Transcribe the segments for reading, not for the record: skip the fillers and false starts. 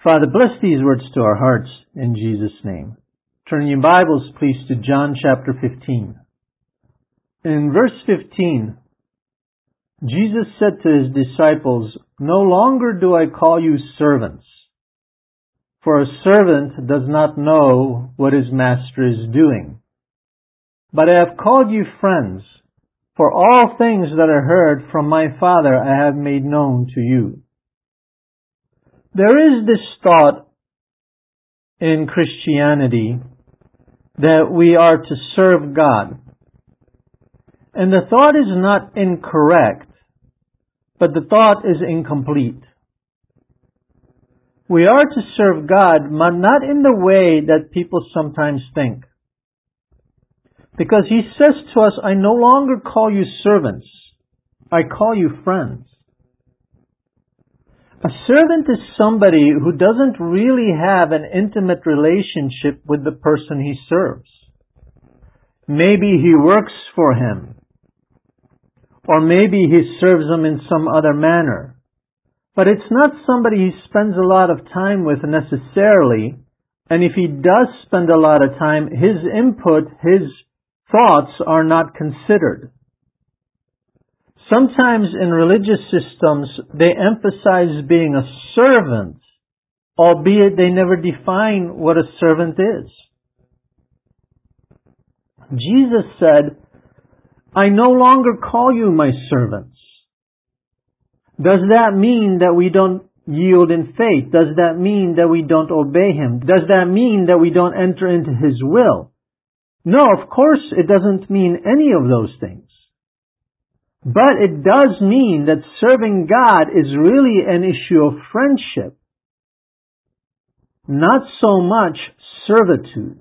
Father, bless these words to our hearts in Jesus' name. Turn your Bibles, please, to John chapter 15. In verse 15, Jesus said to His disciples, "No longer do I call you servants, for a servant does not know what his master is doing. But I have called you friends, for all things that I heard from my Father I have made known to you." There is this thought in Christianity that we are to serve God. And the thought is not incorrect, but the thought is incomplete. We are to serve God, but not in the way that people sometimes think. Because He says to us, "I no longer call you servants, I call you friends." A servant is somebody who doesn't really have an intimate relationship with the person he serves. Maybe he works for him, or maybe he serves him in some other manner. But it's not somebody he spends a lot of time with necessarily, and if he does spend a lot of time, his input, his thoughts are not considered. Sometimes in religious systems, they emphasize being a servant, albeit they never define what a servant is. Jesus said, "I no longer call you my servants." Does that mean that we don't yield in faith? Does that mean that we don't obey Him? Does that mean that we don't enter into His will? No, of course it doesn't mean any of those things. But it does mean that serving God is really an issue of friendship, not so much servitude.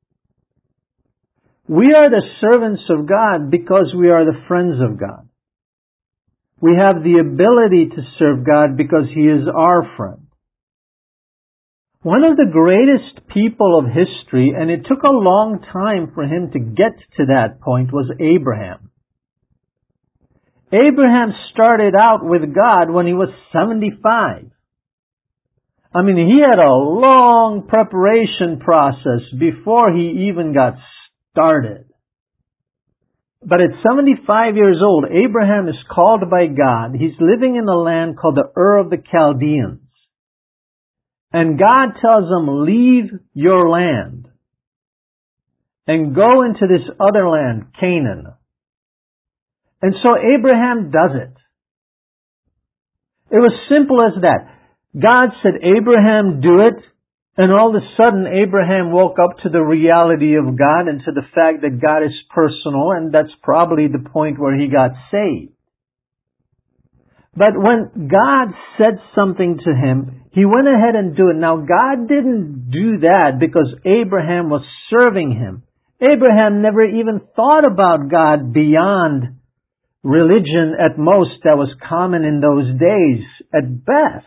We are the servants of God because we are the friends of God. We have the ability to serve God because He is our friend. One of the greatest people of history, and it took a long time for him to get to that point, was Abraham. Abraham started out with God when he was 75. I mean, he had a long preparation process before he even got started. But at 75 years old, Abraham is called by God. He's living in a land called the Ur of the Chaldeans. And God tells him, "Leave your land and go into this other land, Canaan." And so Abraham does it. It was simple as that. God said, "Abraham, do it." And all of a sudden, Abraham woke up to the reality of God and to the fact that God is personal, and that's probably the point where he got saved. But when God said something to him, he went ahead and did it. Now, God didn't do that because Abraham was serving Him. Abraham never even thought about God beyond religion at most that was common in those days at best.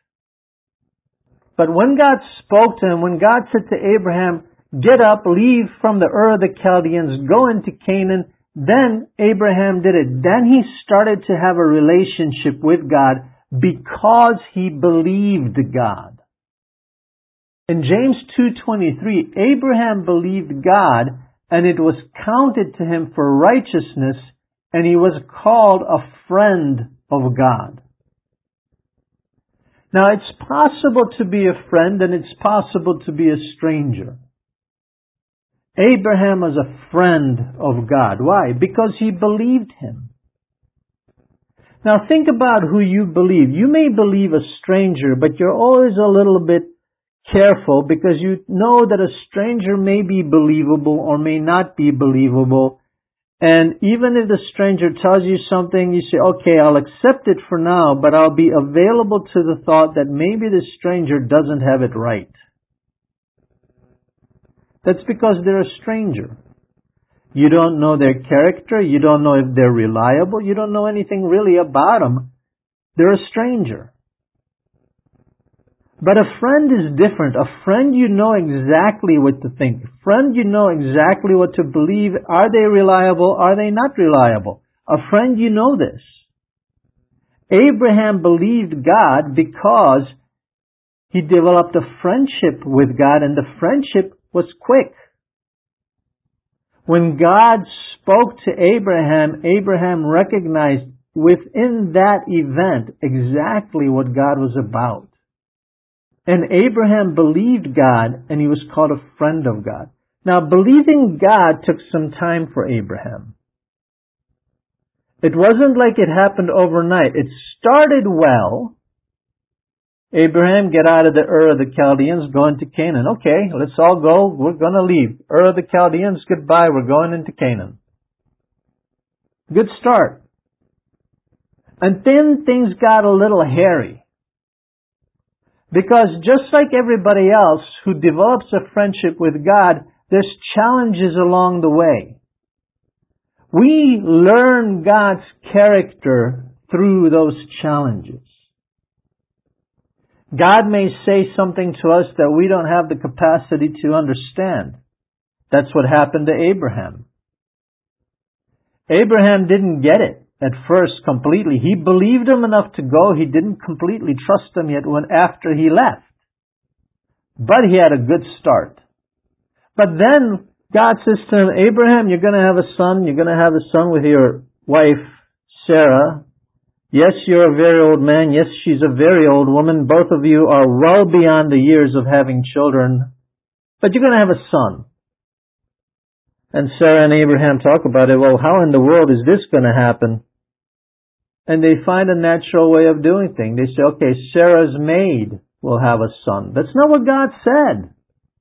But when God spoke to him, when God said to Abraham, "Get up, leave from the Ur of the Chaldeans, go into Canaan," then Abraham did it. Then he started to have a relationship with God because he believed God. In James 2:23, Abraham believed God, and it was counted to him for righteousness, and he was called a friend of God. Now, it's possible to be a friend and it's possible to be a stranger. Abraham was a friend of God. Why? Because he believed Him. Now, think about who you believe. You may believe a stranger, but you're always a little bit careful because you know that a stranger may be believable or may not be believable. And even if the stranger tells you something, you say, "Okay, I'll accept it for now, but I'll be available to the thought that maybe the stranger doesn't have it right." That's because they're a stranger. You don't know their character. You don't know if they're reliable. You don't know anything really about them. They're a stranger. But a friend is different. A friend, you know exactly what to think. A friend, you know exactly what to believe. Are they reliable? Are they not reliable? A friend, you know this. Abraham believed God because He developed a friendship with God, and the friendship was quick. When God spoke to Abraham, Abraham recognized within that event exactly what God was about. And Abraham believed God, and he was called a friend of God. Now, believing God took some time for Abraham. It wasn't like it happened overnight. It started well. Abraham, get out of the Ur of the Chaldeans, go into Canaan. Okay, let's all go. We're going to leave. Ur of the Chaldeans, goodbye. We're going into Canaan. Good start. And then things got a little hairy. Because just like everybody else who develops a friendship with God, there's challenges along the way. We learn God's character through those challenges. God may say something to us that we don't have the capacity to understand. That's what happened to Abraham. Abraham didn't get it at first completely. He believed him enough to go. He didn't completely trust him yet after he left. But he had a good start. But then God says to him, Abraham, you're going to have a son. You're going to have a son with your wife, Sarah. Yes, you're a very old man. Yes, she's a very old woman. Both of you are well beyond the years of having children. But you're going to have a son. And Sarah and Abraham talk about it. Well, how in the world is this going to happen? And they find a natural way of doing things. They say, okay, Sarah's maid will have a son. That's not what God said.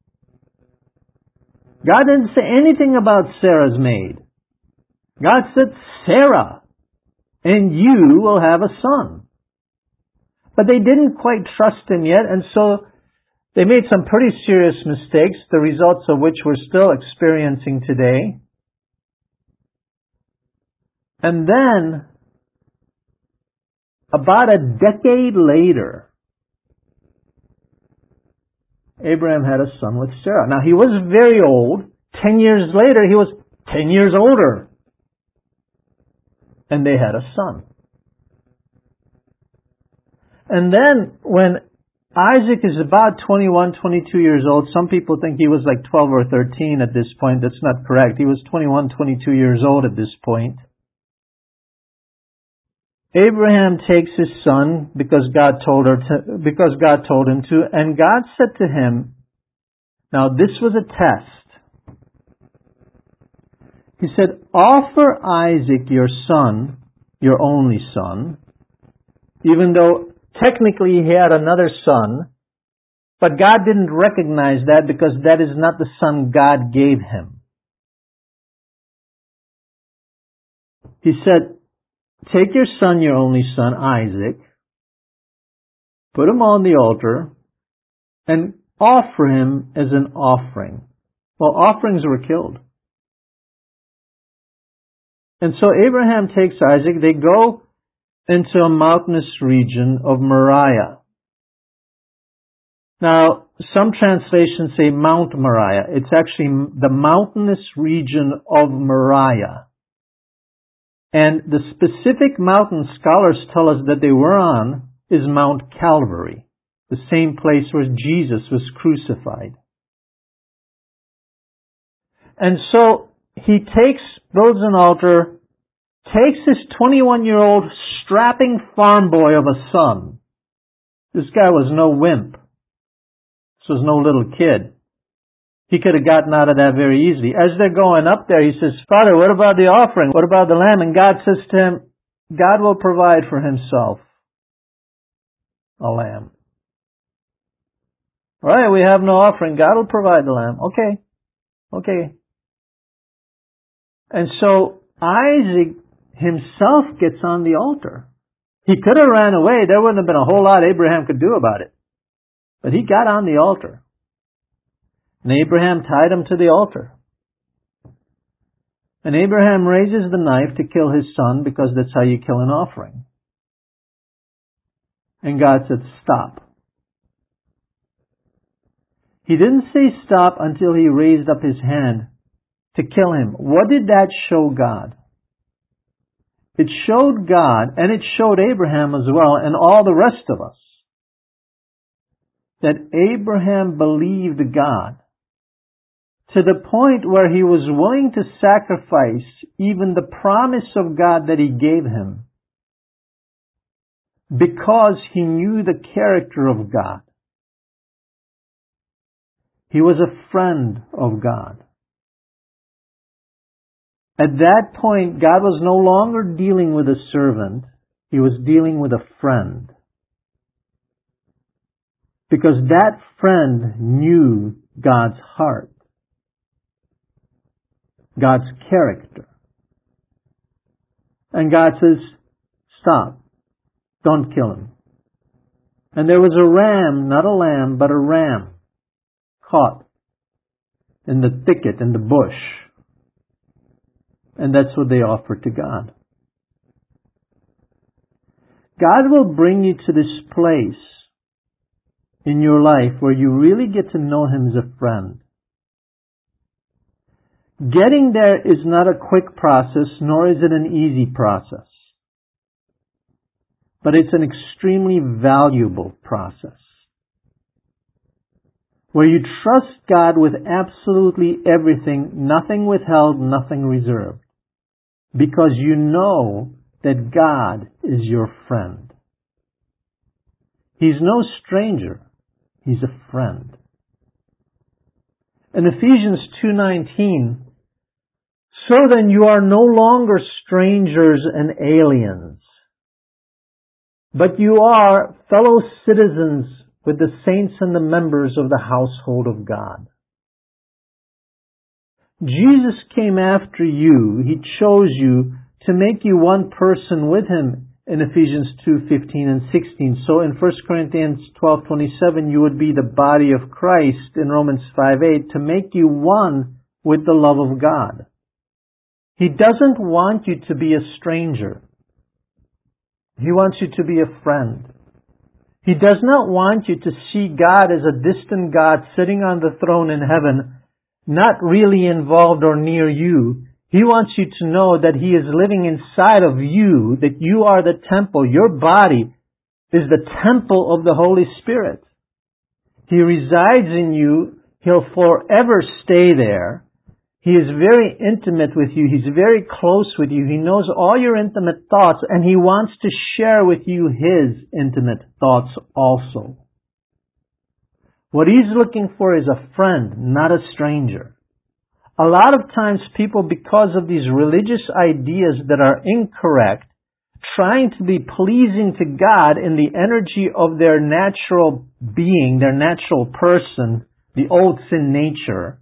God didn't say anything about Sarah's maid. God said, Sarah, and you will have a son. But they didn't quite trust him yet, and so they made some pretty serious mistakes, the results of which we're still experiencing today. And then, about a decade later, Abraham had a son with Sarah. Now, he was very old. 10 years later, he was 10 years older. And they had a son. And then, when Isaac is about 21, 22 years old, some people think he was like 12 or 13 at this point. That's not correct. He was 21, 22 years old at this point. Abraham takes his son because God told him to, and God said to him, now this was a test. He said, offer Isaac your son, your only son, even though technically he had another son, but God didn't recognize that because that is not the son God gave him. He said, take your son, your only son, Isaac, put him on the altar, and offer him as an offering. Well, offerings were killed. And so Abraham takes Isaac. They go into a mountainous region of Moriah. Now, some translations say Mount Moriah. It's actually the mountainous region of Moriah. And the specific mountain scholars tell us that they were on is Mount Calvary, the same place where Jesus was crucified. And so he builds an altar, takes his 21-year-old strapping farm boy of a son. This guy was no wimp. This was no little kid. He could have gotten out of that very easily. As they're going up there, he says, Father, what about the offering? What about the lamb? And God says to him, God will provide for himself a lamb. All right, we have no offering. God will provide the lamb. Okay. And so Isaac himself gets on the altar. He could have ran away. There wouldn't have been a whole lot Abraham could do about it. But he got on the altar. And Abraham tied him to the altar. And Abraham raises the knife to kill his son because that's how you kill an offering. And God said, stop. He didn't say stop until he raised up his hand to kill him. What did that show God? It showed God, and it showed Abraham as well, and all the rest of us, that Abraham believed God to the point where he was willing to sacrifice even the promise of God that he gave him because he knew the character of God. He was a friend of God. At that point, God was no longer dealing with a servant. He was dealing with a friend. Because that friend knew God's heart, God's character. And God says, stop. Don't kill him. And there was a ram, not a lamb, but a ram, caught in the thicket, in the bush. And that's what they offered to God. God will bring you to this place in your life where you really get to know Him as a friend. Getting there is not a quick process, nor is it an easy process. But it's an extremely valuable process, where you trust God with absolutely everything, nothing withheld, nothing reserved, because you know that God is your friend. He's no stranger. He's a friend. In Ephesians 2:19, so then you are no longer strangers and aliens, but you are fellow citizens with the saints and the members of the household of God. Jesus came after you. He chose you to make you one person with Him in Ephesians 2:15 and 16. So in 1 Corinthians 12:27, you would be the body of Christ in Romans 5:8 to make you one with the love of God. He doesn't want you to be a stranger. He wants you to be a friend. He does not want you to see God as a distant God sitting on the throne in heaven, not really involved or near you. He wants you to know that He is living inside of you, that you are the temple. Your body is the temple of the Holy Spirit. He resides in you. He'll forever stay there. He is very intimate with you. He's very close with you. He knows all your intimate thoughts, and He wants to share with you His intimate thoughts also. What He's looking for is a friend, not a stranger. A lot of times people, because of these religious ideas that are incorrect, trying to be pleasing to God in the energy of their natural being, their natural person, the old sin nature,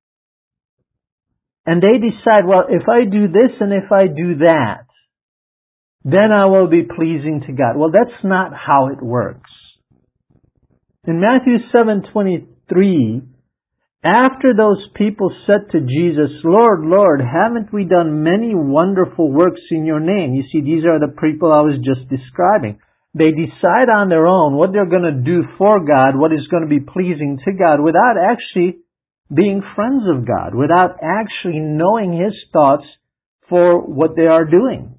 and they decide, well, if I do this and if I do that, then I will be pleasing to God. Well, that's not how it works. In Matthew 7:23, after those people said to Jesus, Lord, Lord, haven't we done many wonderful works in your name? You see, these are the people I was just describing. They decide on their own what they're going to do for God, what is going to be pleasing to God, without actually being friends of God, without actually knowing His thoughts for what they are doing.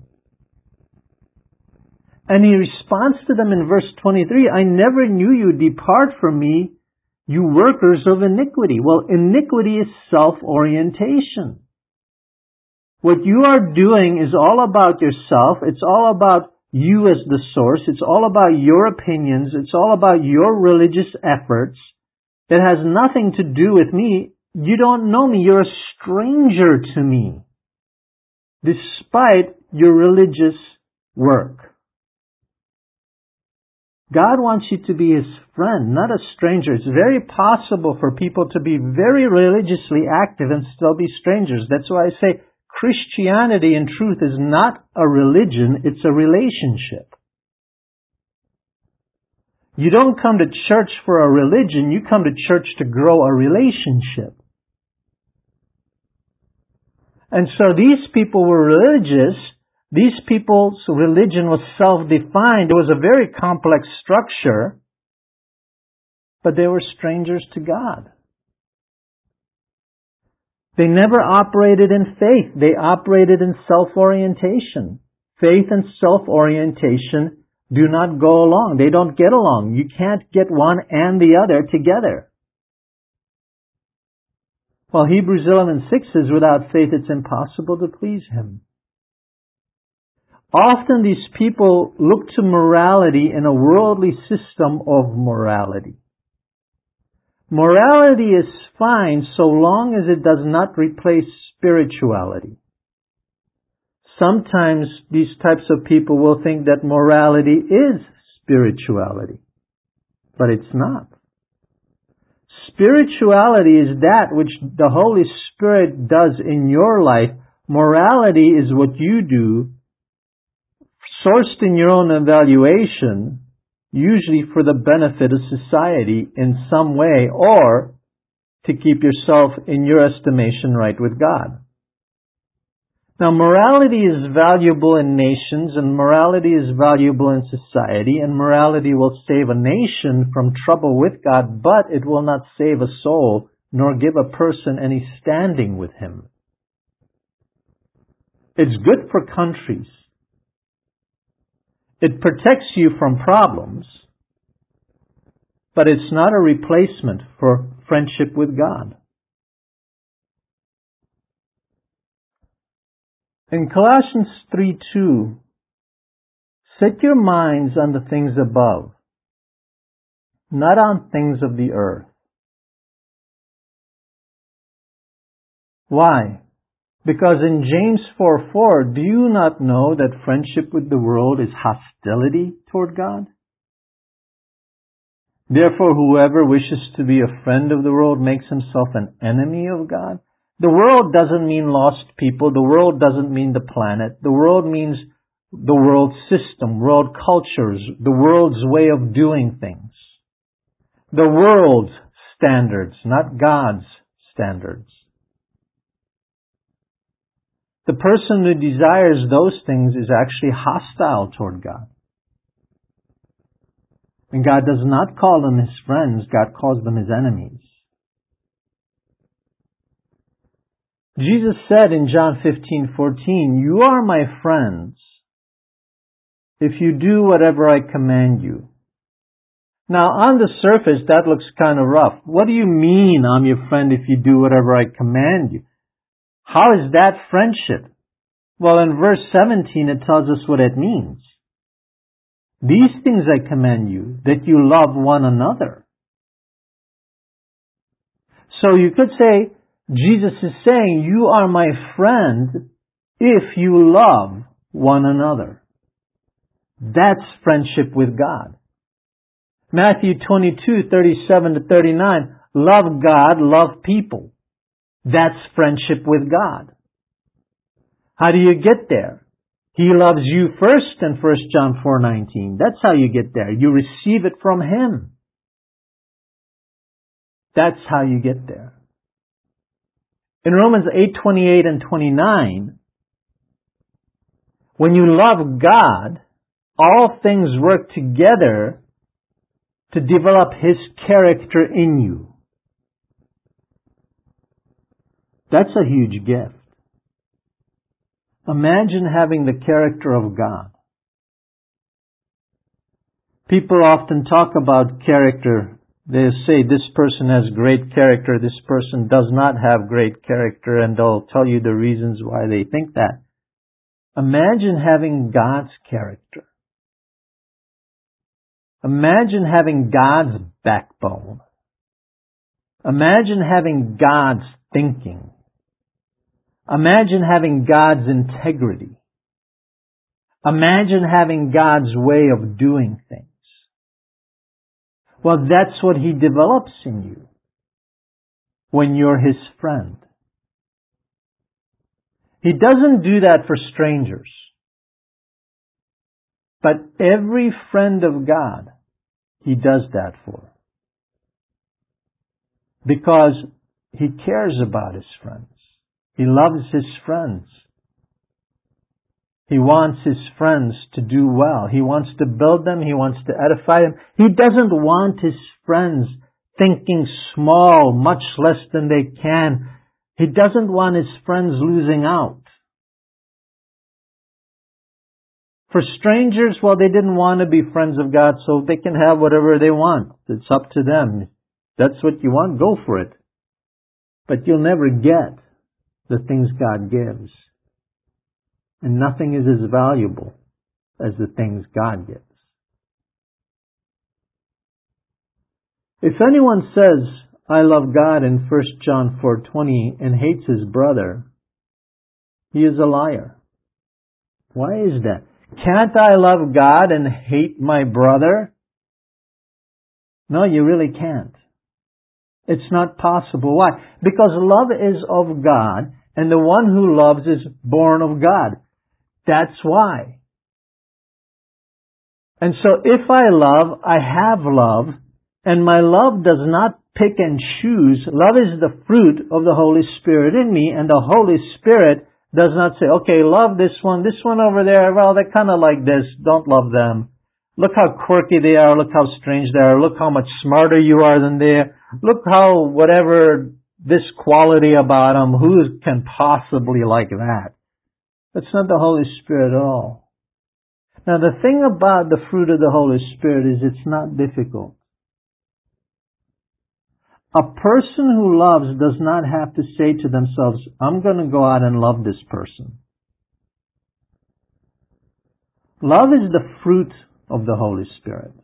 And He responds to them in verse 23, I never knew you, depart from me, you workers of iniquity. Well, iniquity is self-orientation. What you are doing is all about yourself. It's all about you as the source. It's all about your opinions. It's all about your religious efforts. It has nothing to do with me. You don't know me. You're a stranger to me, despite your religious work. God wants you to be His friend, not a stranger. It's very possible for people to be very religiously active and still be strangers. That's why I say Christianity in truth is not a religion, it's a relationship. You don't come to church for a religion, you come to church to grow a relationship. And so these people were religious. These people's religion was self-defined. It was a very complex structure, but they were strangers to God. They never operated in faith. They operated in self-orientation. Faith and self-orientation do not go along. They don't get along. You can't get one and the other together. Well, Hebrews 11:6 says, without faith it's impossible to please Him. Often these people look to morality in a worldly system of morality. Morality is fine so long as it does not replace spirituality. Sometimes these types of people will think that morality is spirituality, but it's not. Spirituality is that which the Holy Spirit does in your life. Morality is what you do, sourced in your own evaluation, usually for the benefit of society in some way, or to keep yourself in your estimation right with God. Now, morality is valuable in nations, and morality is valuable in society, and morality will save a nation from trouble with God, but it will not save a soul, nor give a person any standing with Him. It's good for countries. It protects you from problems, but it's not a replacement for friendship with God. In Colossians 3:2, set your minds on the things above, not on things of the earth. Why? Because in James 4:4, do you not know that friendship with the world is hostility toward God? Therefore, whoever wishes to be a friend of the world makes himself an enemy of God. The world doesn't mean lost people. The world doesn't mean the planet. The world means the world system, world cultures, the world's way of doing things. The world's standards, not God's standards. The person who desires those things is actually hostile toward God. And God does not call them His friends. God calls them His enemies. Jesus said in John 15:14, you are my friends if you do whatever I command you. Now, on the surface, that looks kind of rough. What do you mean, I'm your friend if you do whatever I command you? How is that friendship? Well, in verse 17, it tells us what it means. These things I command you, that you love one another. So you could say, Jesus is saying, you are my friend if you love one another. That's friendship with God. Matthew 22:37-39, love God, love people. That's friendship with God. How do you get there? He loves you first in 1 John 4:19. That's how you get there. You receive it from Him. That's how you get there. In Romans 8:28 and 29, when you love God, all things work together to develop His character in you. That's a huge gift. Imagine having the character of God. People often talk about character. They say this person has great character, this person does not have great character, and they'll tell you the reasons why they think that. Imagine having God's character. Imagine having God's backbone. Imagine having God's thinking. Imagine having God's integrity. Imagine having God's way of doing things. Well, that's what He develops in you when you're His friend. He doesn't do that for strangers. But every friend of God, He does that for. Because He cares about His friends. He loves His friends. He wants His friends to do well. He wants to build them. He wants to edify them. He doesn't want His friends thinking small, much less than they can. He doesn't want His friends losing out. For strangers, well, they didn't want to be friends of God, so they can have whatever they want. It's up to them. That's what you want, go for it. But you'll never get the things God gives. And nothing is as valuable as the things God gives. If anyone says, I love God in 1 John 4:20 and hates his brother, he is a liar. Why is that? Can't I love God and hate my brother? No, you really can't. It's not possible. Why? Because love is of God, and the one who loves is born of God. That's why. And so if I love, I have love, and my love does not pick and choose. Love is the fruit of the Holy Spirit in me, and the Holy Spirit does not say, okay, love this one over there, well, they're kind of like this, don't love them. Look how quirky they are, look how strange they are, look how much smarter you are than they are, look how whatever this quality about them, who can possibly like that? That's not the Holy Spirit at all. Now the thing about the fruit of the Holy Spirit is it's not difficult. A person who loves does not have to say to themselves, I'm going to go out and love this person. Love is the fruit of the Holy Spirit.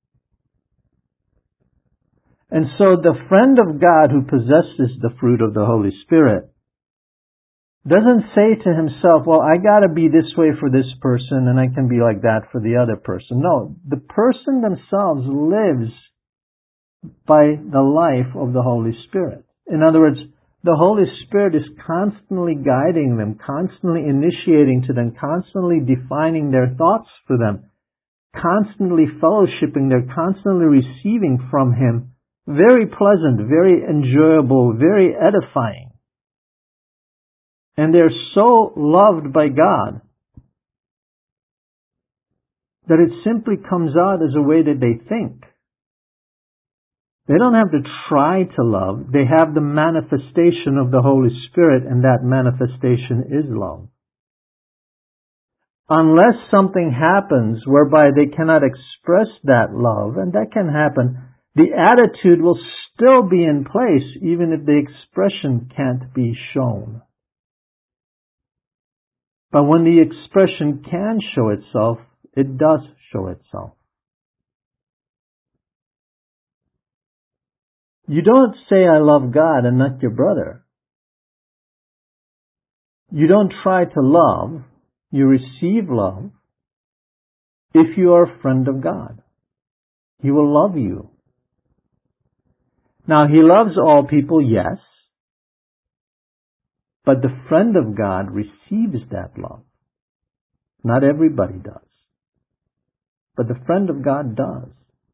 And so the friend of God who possesses the fruit of the Holy Spirit doesn't say to himself, well, I got to be this way for this person and I can be like that for the other person. No, the person themselves lives by the life of the Holy Spirit. In other words, the Holy Spirit is constantly guiding them, constantly initiating to them, constantly defining their thoughts for them, constantly fellowshipping, they're constantly receiving from Him. Very pleasant, very enjoyable, very edifying. And they're so loved by God that it simply comes out as a way that they think. They don't have to try to love. They have the manifestation of the Holy Spirit, and that manifestation is love. Unless something happens whereby they cannot express that love, and that can happen, the attitude will still be in place even if the expression can't be shown. But when the expression can show itself, it does show itself. You don't say, I love God and not your brother. You don't try to love. You receive love if you are a friend of God. He will love you. Now, He loves all people, yes. But the friend of God receives that love. Not everybody does. But the friend of God does.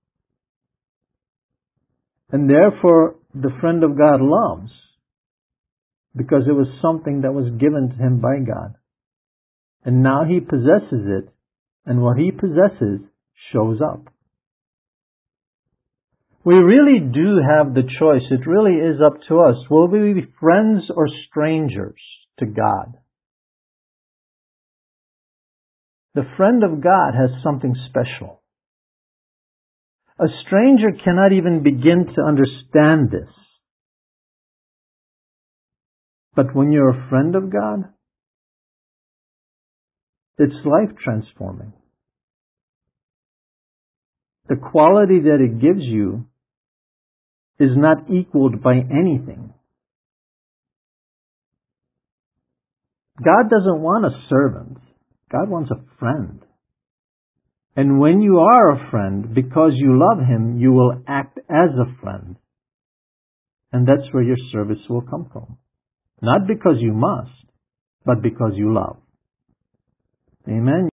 And therefore, the friend of God loves because it was something that was given to him by God. And now he possesses it, and what he possesses shows up. We really do have the choice. It really is up to us. Will we be friends or strangers to God? The friend of God has something special. A stranger cannot even begin to understand this. But when you're a friend of God, it's life transforming. The quality that it gives you is not equaled by anything. God doesn't want a servant. God wants a friend. And when you are a friend, because you love Him, you will act as a friend. And that's where your service will come from. Not because you must, but because you love. Amen.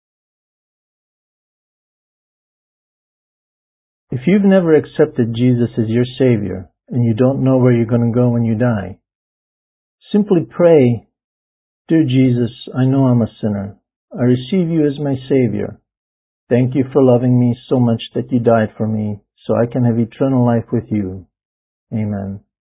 If you've never accepted Jesus as your Savior, and you don't know where you're going to go when you die, simply pray, Dear Jesus, I know I'm a sinner. I receive you as my Savior. Thank you for loving me so much that you died for me, so I can have eternal life with you. Amen.